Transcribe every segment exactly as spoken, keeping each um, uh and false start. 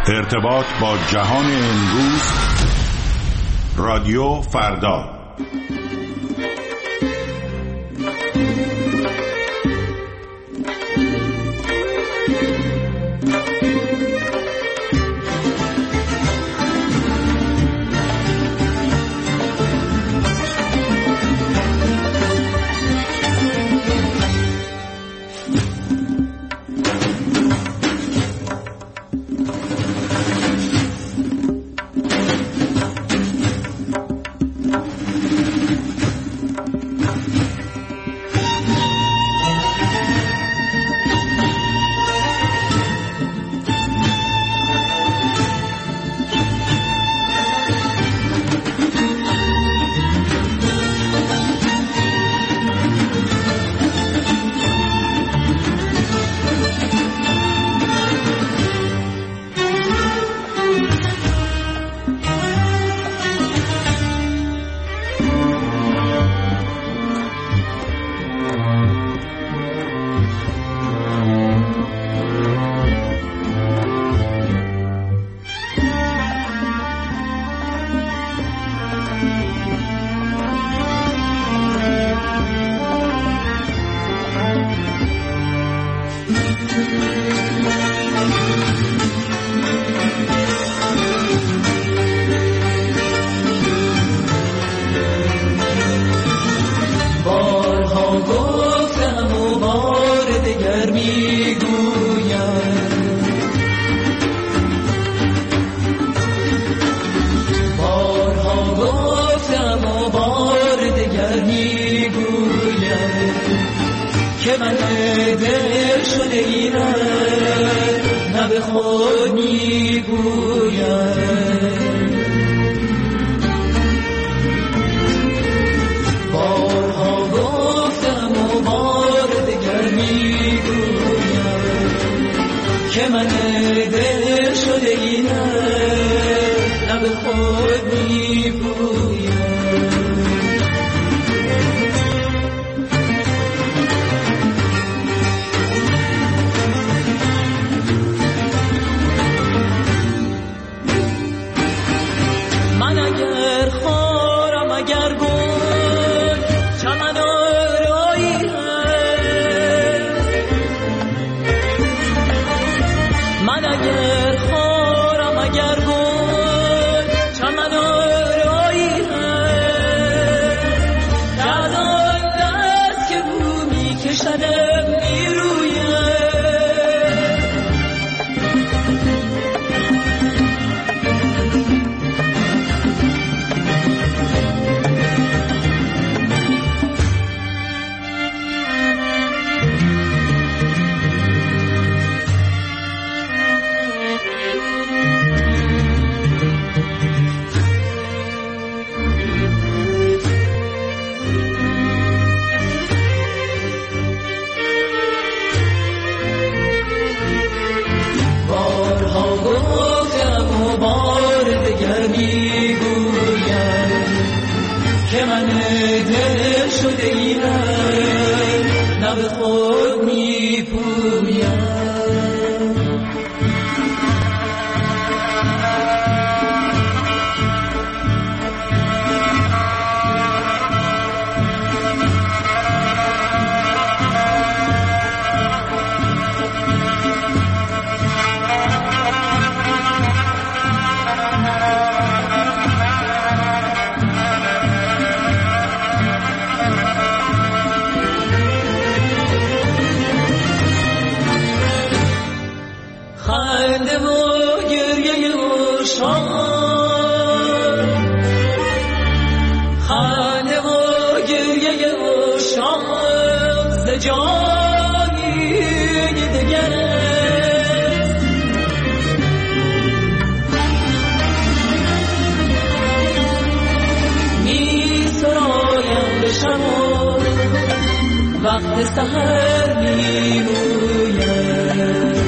ارتباط با جهان امروز، رادیو فردا. وقت سحر می‌روید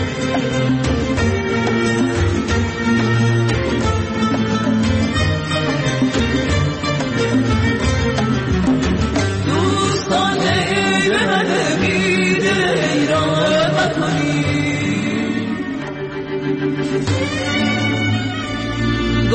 دوستان ای به من بیده ایران بکنید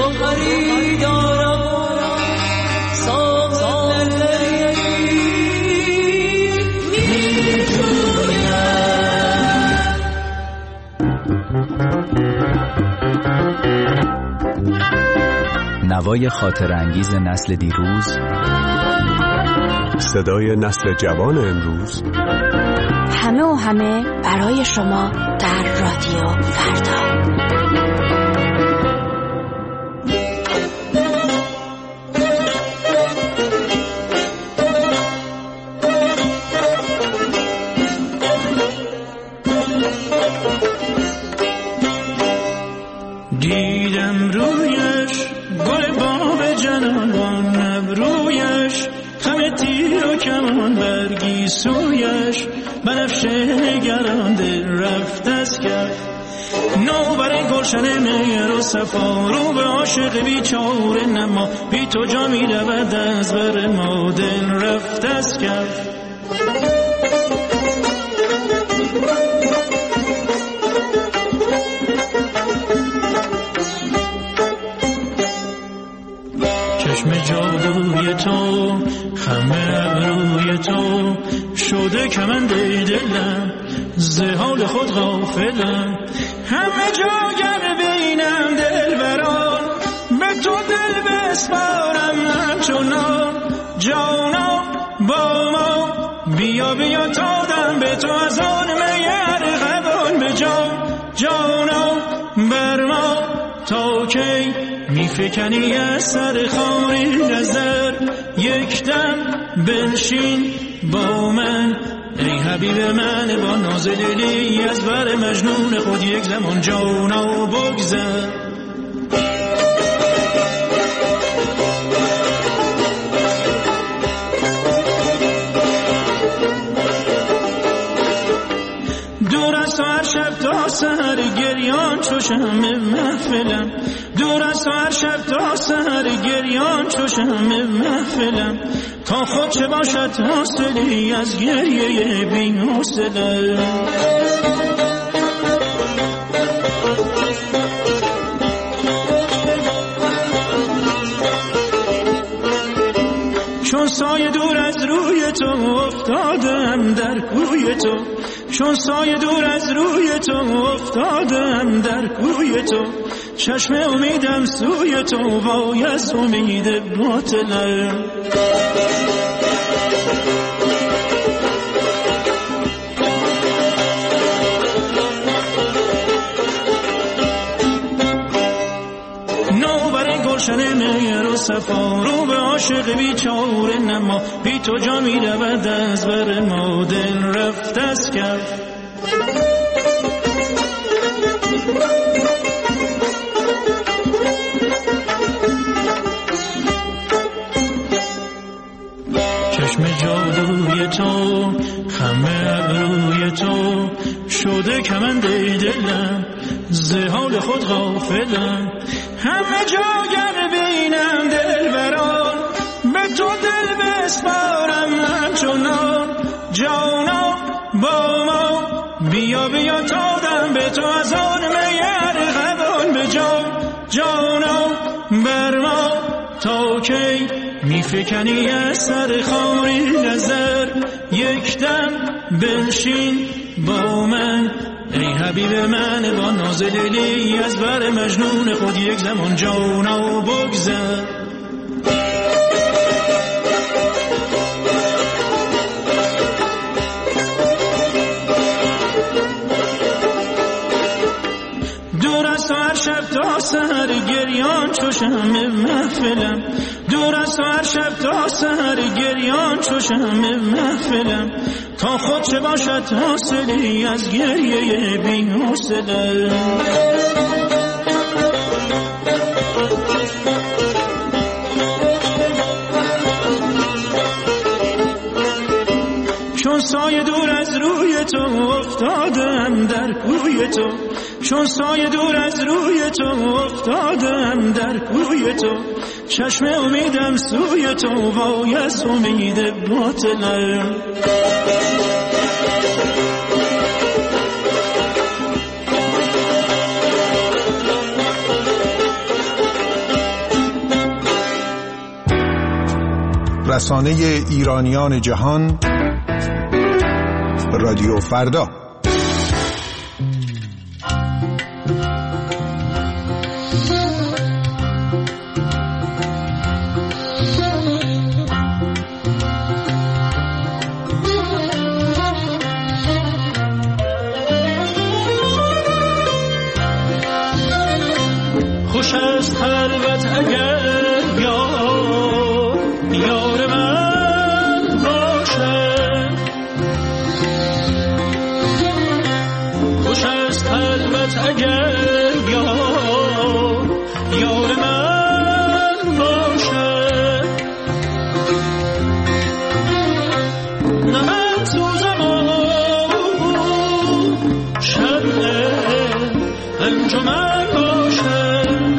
گوهری دارم سامان دری نوای خاطر انگیز نسل دیروز، صدای نسل جوان امروز، همه و همه برای شما در رادیو فردا. دیدم رویش گل باب جنان، ابرویش خم تیر و کمان، برگی سویش بنفشه نگران، دل رفت از کف نوبر گلشن مهر و صفا، رو به عاشق بیچاره نما، بی تو جا می رود از بر ما، دل رفت از کف. چشم جادوی تو، خم ابروی تو، شده کمند دلم، ز حال خود غافلم، همه جا گر بینم دل بران، به تو دل بسپارم همچنان، جانا با ما بیا بیا تا دم به تو از آن میر غبان به جا، جانا بر ما تا کی می فکنی از سر خاری نظر، یک دم بنشین با من ای حبیب من، با ناز دلی از بر مجنون خود یک زمان جانا بگذر. دور از تو هر شب تا سحر گریان چو شمع محفلم، دور از تو هر شب تا سحر گریان چو شمع محفلم، تا خود چه باشد حاصلی از گریه بی حوصله. چون سایه دور از روی تو افتادم در کوی تو، چون سایه دور از روی تو افتادم در کوی تو، چشم امیدم سوی تو وای از امید باطلم. نوبر گلشن مهر و صفا، رو به عاشق بیچاره نما، بی تو جا می رود از بر ما، دل رفت از کف. چشم جادوی تو، خم ابروی تو، شده کمند دلم، ز حال خود غافلم، همه جا گر بینم دل بران، به تو دل بسپارم همچنان، جانا با ما بیا بیا تا دم به تو از آن میر غبان به جا، جانا بر ما تا کی می فکنی از سر خاری نظر، یک دم بنشین با من ای حبیب من، با ناز دلی از بر مجنون خود یک زمان جانا بگذر. دور از تو هر شب تا سحر گریان چو شمع محفلم، دور از تو هر شب تا سحر گریان چو شمع محفلم، تا خود چه باشد حاصلی از گریه بی حوصله. چون سایه دور از روی تو افتادم در کوی تو، چون سایه دور از روی تو افتادم در کوی تو، چشم امیدم سوی تو وای از امید باطلم. رسانه ایرانیان جهان، رادیو فردا. خوش است خلوت اگر یار یار من باشه، خوش است خلوت اگر یار یار من باشه، نه من سوزم و شمع انجمن باشه،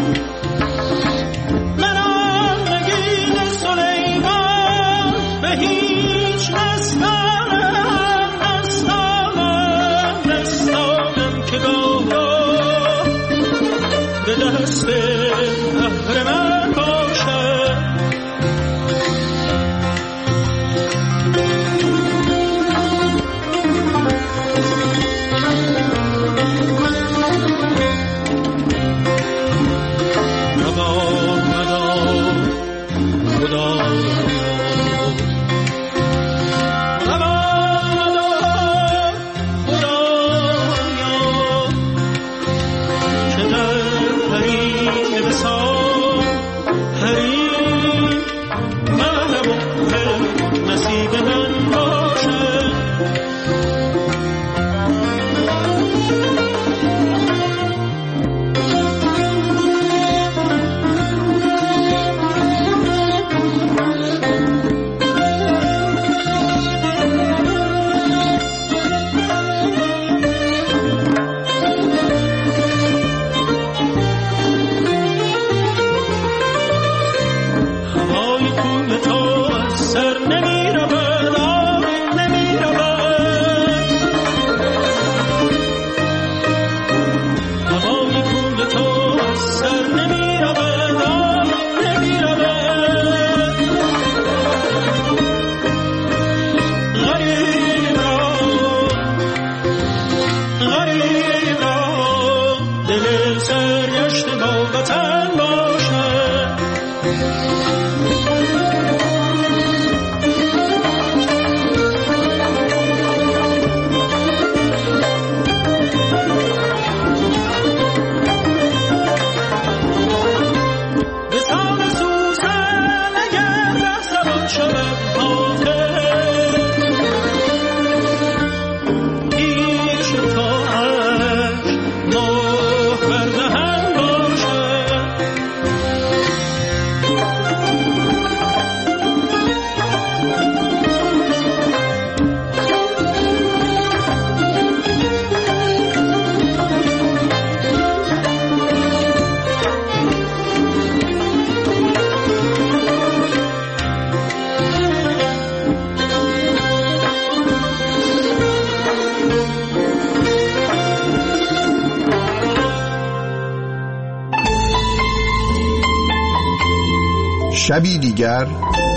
شبی دیگر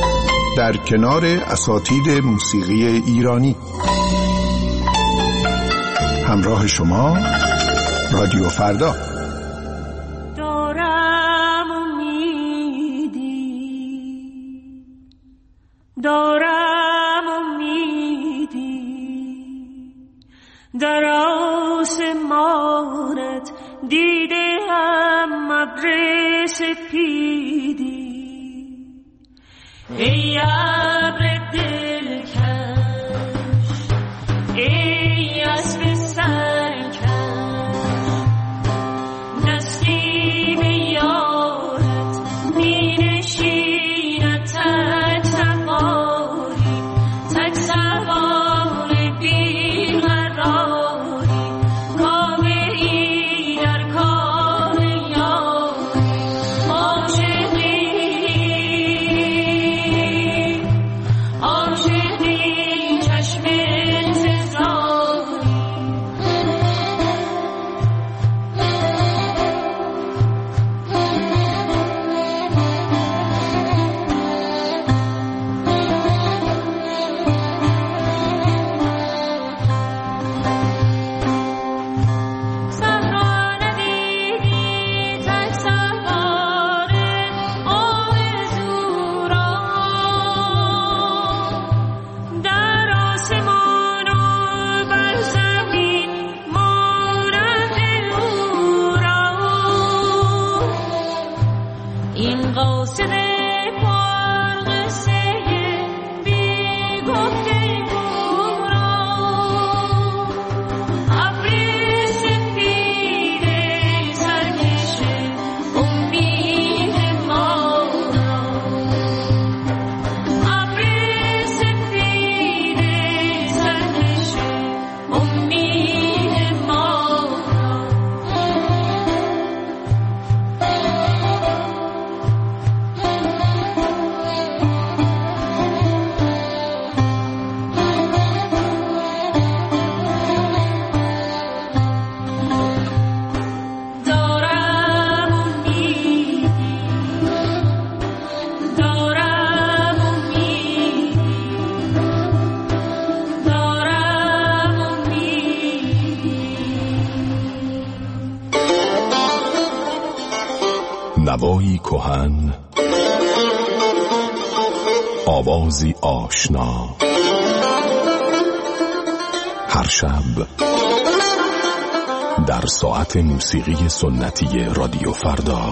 در کنار اساتید موسیقی ایرانی. همراه شما رادیو فردا. دارم امیدی، دارم امیدی در آسمانت دیده هم ابر سپیدی، ای ابر دلکش، ای اسب سرکش، نسیم یارت می نشیند تک سواری، تک سوار بیقراری، کاوه‌ای در کار یاری، عاشقی عاشقی نوایی کهن، آوازی آشنا، هر شب در ساعت موسیقی سنتی رادیو فردا.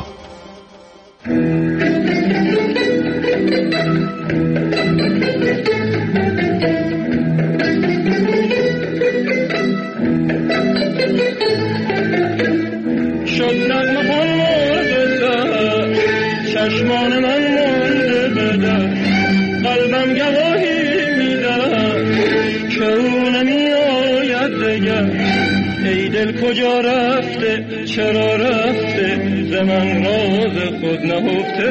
چشمان من مونده بده، قلبم گواهی میده که او نمی آید دگر. ای دل کجا رفته، چرا رفته، ز من راز خود نهفته.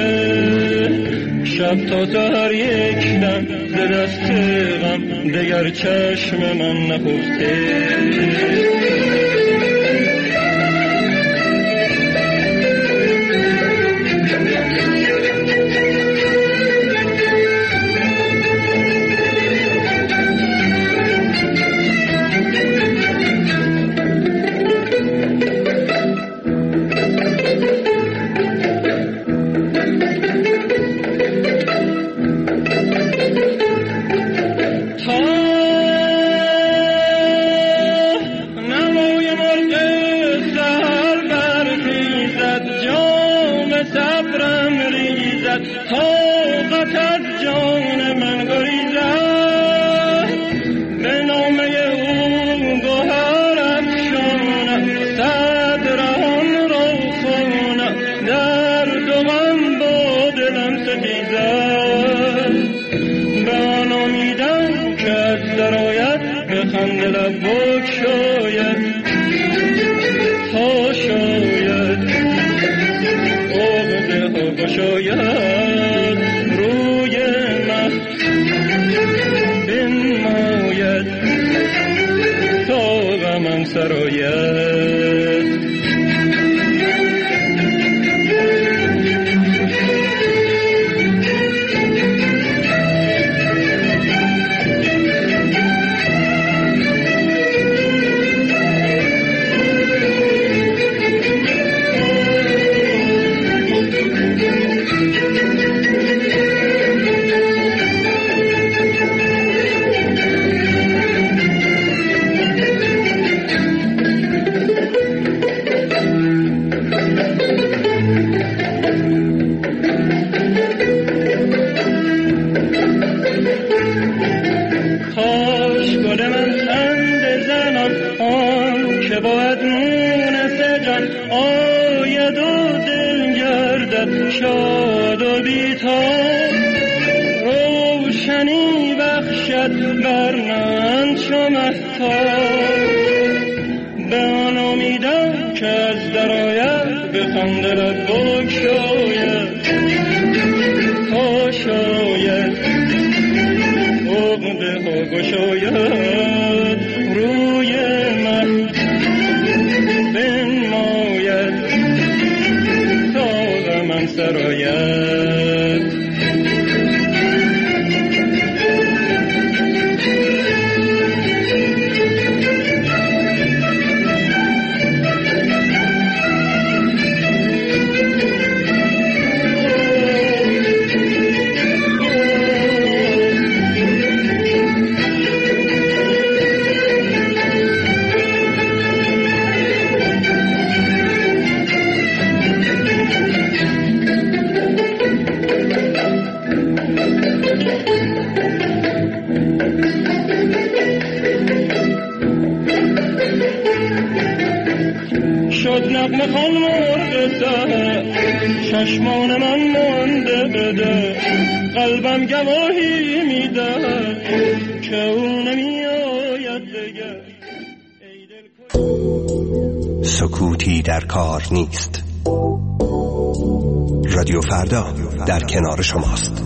شب تا سحر یک دم ز دست غم، دگر چشم من نخفته. طاقت از جان من گریزد، به نامه او گوهر افشانم، صدرم را خونم، در دو غم با دلم ستیزد. به آن امیدم که از درآید، به خنده لب بگشاید، تا شاید عقده ها گشاید، روی مه بنماید، تا غمم سرآید. شاد و بی‌تاب روشنی بخشد بر من چو مهتاب. به آن امیدم که از درآید، به خنده لب بگشاید، تا شاید عقده ها گشاید، روی مه بنماید، من سرآید. شد نغمه خوان مرغ سحر چشمان من مانده بده قلبم گواهی میده که او نمیآید دگر. سکوتی در کار نیست. رادیو فردا در کنار شماست.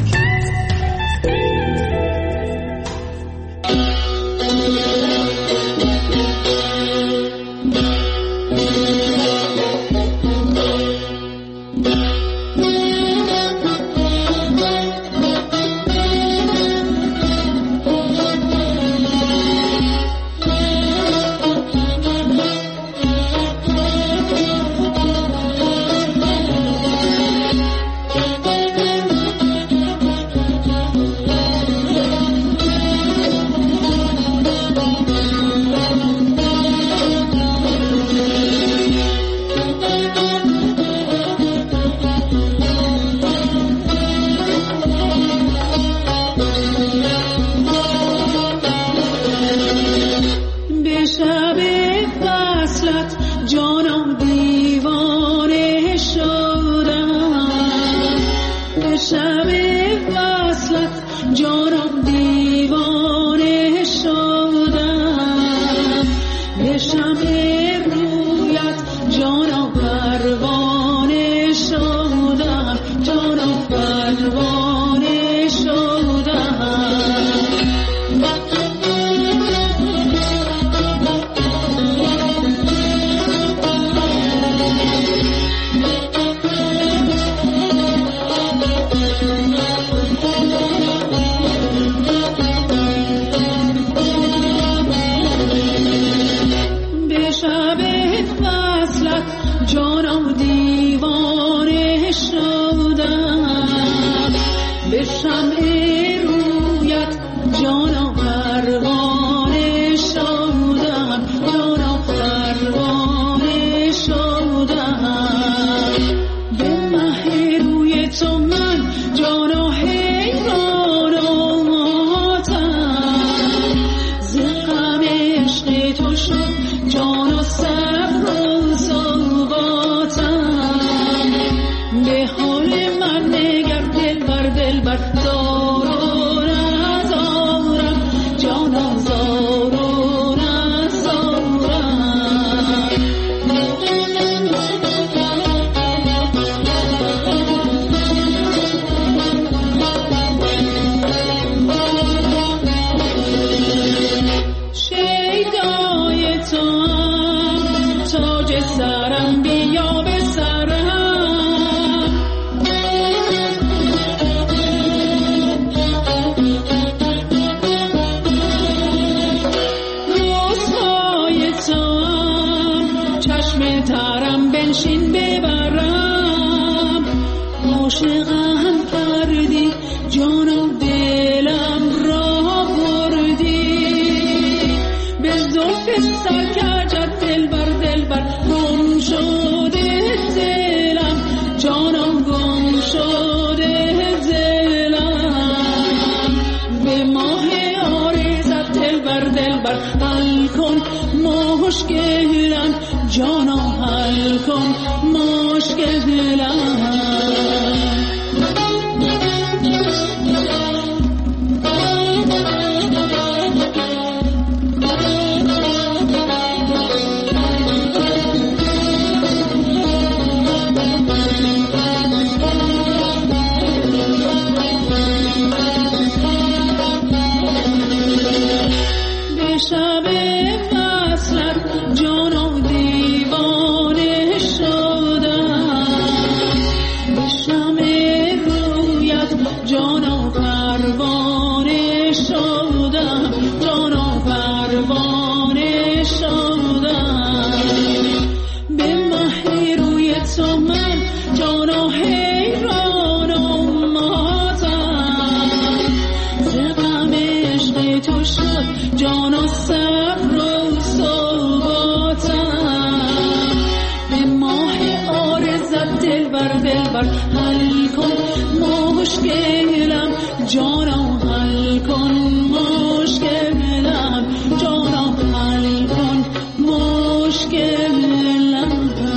مشکلم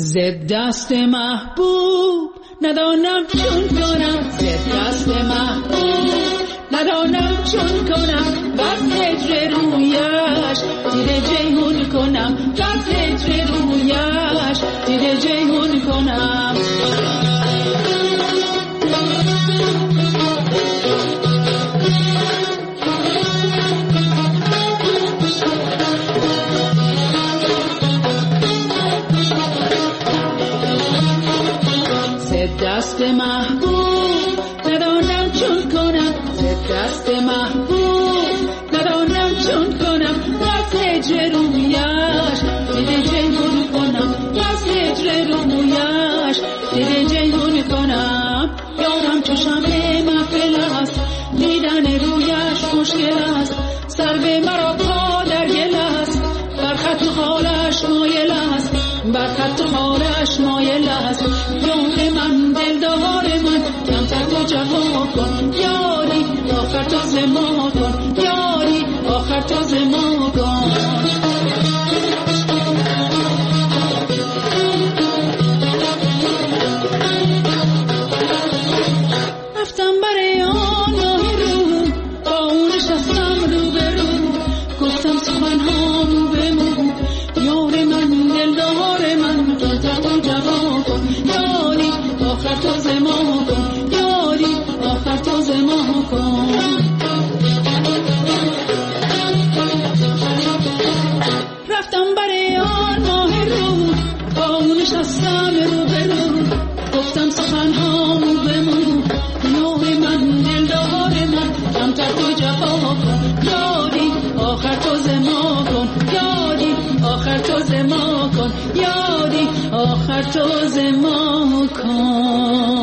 زد دست محبوب ندانم چون کنم، زد دست محبوب ندانم چون کنم، بس هجر رویش دیده جیهون کنم، بس هجر رویش دیده جیهون کنم. دست محبوب ندانم چون کنم، دست محبوب ندانم چون کنم، بس هجر رویش دیده جیهون کنم، بس هجر رویش دیده جیهون کنم. یارم چو شمع محفل است، دیدن رویش مشکل است، سر به مرا پا در گل است، بر خط و خالش مایل است، بر خط و خالش مایل است. یار من دلدار من کمتر تو جفا کن، یاری آخر تو زما کن، یاری آخر تو زما کن. رفتم برای آن ماه رو، با اون نشستم رو به رو، گفتم سخنهامو بمون، یار من دلدار من کمتر تو جفا کن، یاری آخر تو زما کن، یاری آخر تو زما کن. رفتم برای آن ماه رو، با اون نشستم رو به رو، گفتم سخنهامو بمون، یار من دلدار من کمتر تو جفا کن، یاری آخر تو زما کن، یاری آخر تو زما کن، یاری آخر تو زما کن.